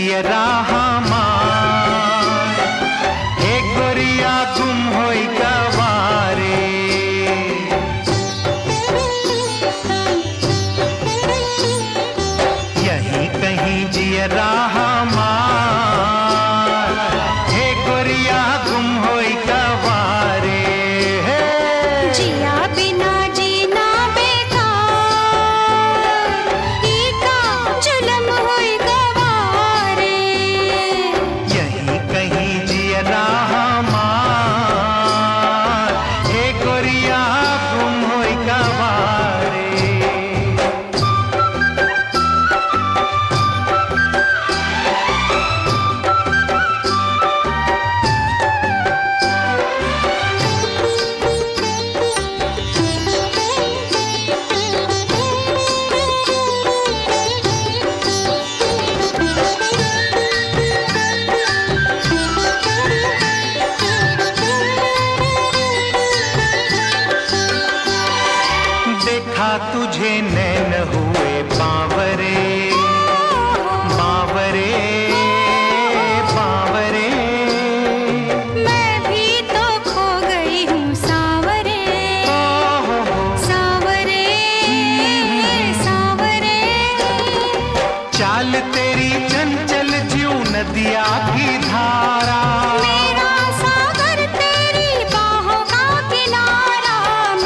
जियरा हमार हे गोरिया गुम होई गवारे। यहीं कहीं जियरा हमार हे गोरिया गुम होई गवारे। जिया बिना जीना बेकार, इका जुलम होई गवारे। यहीं कहीं जियरा हमार हे गोरिया गुम होई गवारे। देखा तुझे नैन हुए बावरे बावरे बावरे। मैं भी तो खो गई हूँ सावरे सावरे सावरे। चाल तेरी चंचल ज्यों नदिया की धारा, मेरा सागर तेरी बाहों का किनारा।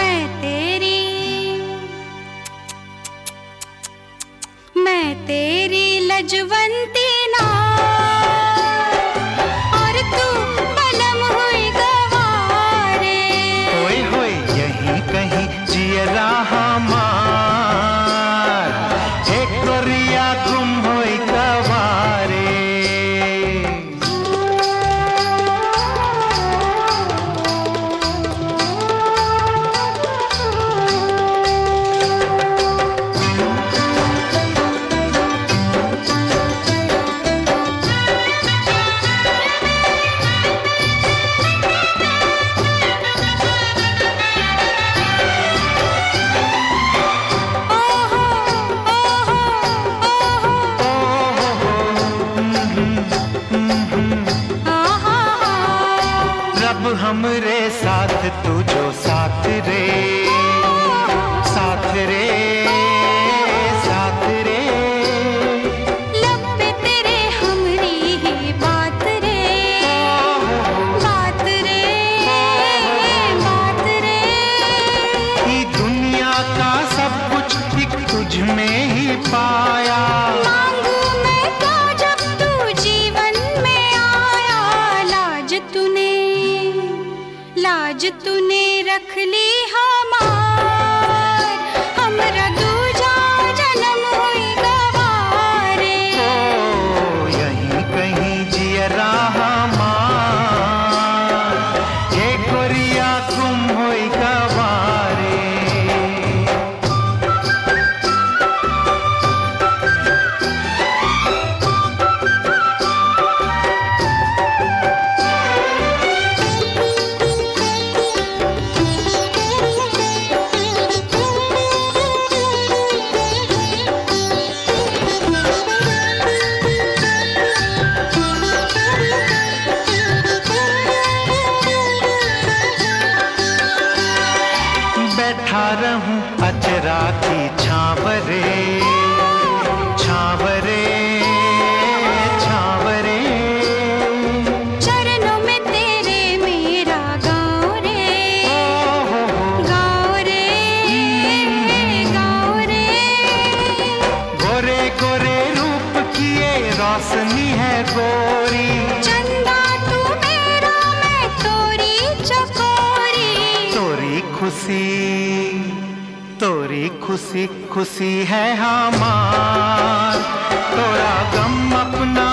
मैं तेरी लजवंती नार और तू बलम हुई गवारे। होए होए यहीं कहीं जियरा हमार हे गोरिया गुम होई गवारे। रब हमरे साथ तू जो साथ रे साथ रे साथ रे। लब पे तेरे हमरी ही बात रे बात रे बात रे। ई दुनिया का सब कुछ एक तुझ में ही पाया। मांगू मैं तो जब तू जीवन में आया। लाज तूने रख ली हमार, हमरा दूजा जन्म हुई गवारे। यहीं कहीं जियरा हमार हे गोरिया गुम होई गवारे। बैठा रहूं अचरा की छावरे छावरे छावरे। चरणों में तेरे मेरा गाँव रे गाँव रे गाँव रे। गोरे गोरे रूप की ये रोशनी है गोरी। चंदा तू मेरा मैं तोरी चकोरी। तोरी खुशी खुशी है हमार, तोरा गम अपना